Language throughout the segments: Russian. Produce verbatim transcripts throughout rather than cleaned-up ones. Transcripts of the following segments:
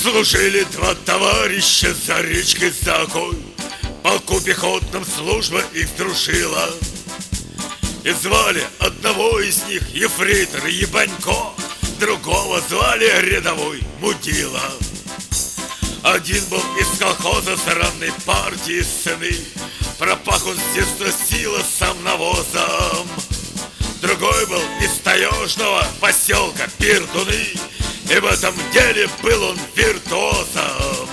Служили два товарища за речкой за окой. Полку пехотным служба их дружила. И звали одного из них ефрейтор Ебанько, другого звали рядовой Мудила. Один был из колхоза срамной партии сыны, пропах он с детства силосом навозом. Другой был из таежного поселка Пердуны, и в этом деле был он виртуозом.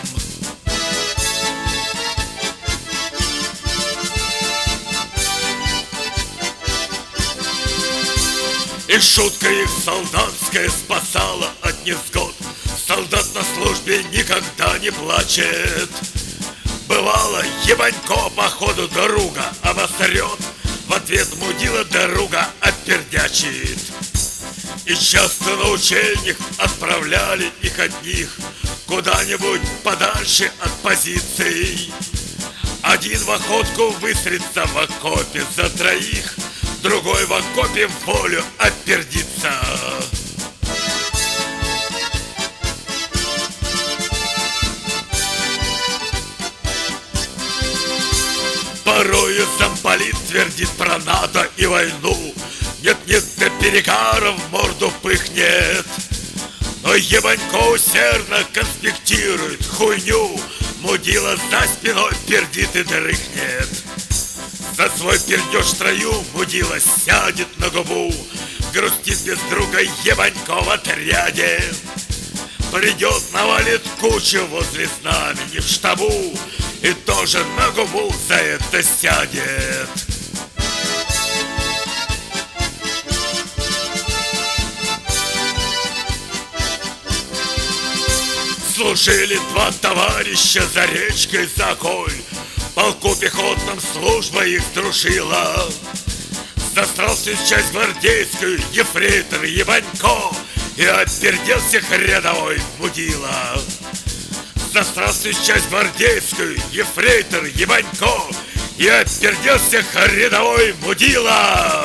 И шутка их солдатская спасала от невзгод. Солдат на службе никогда не плачет. Бывало, Ебанько по ходу друга обосрет, в ответ Мудила друга отпердячит. И часто на учениях отправляли их одних куда-нибудь подальше от позиций. Один в охотку выстрелится в окопе за троих, другой в окопе в волю отпердится. Порою замполит твердит про НАТО и войну. Нет-нет, до перегаров в морду пыхнет. Но Ебанько усердно конспектирует хуйню. Мудила за спиной пердит и дрыхнет. За свой пердеж в строю Мудила сядет на губу, грустит без друга Ебанько в отряде. Придет, навалит кучу возле знамени в штабу и тоже на губу за это сядет. Служили два товарища за речкой за окой. Полку пехотным служба их дружила. Застрался в часть гвардейскую ефрейтор Ебанько, и отпердел всех рядовой Мудила. Застрался в часть гвардейскую ефрейтор Ебанько, и отпердел всех рядовой Мудила.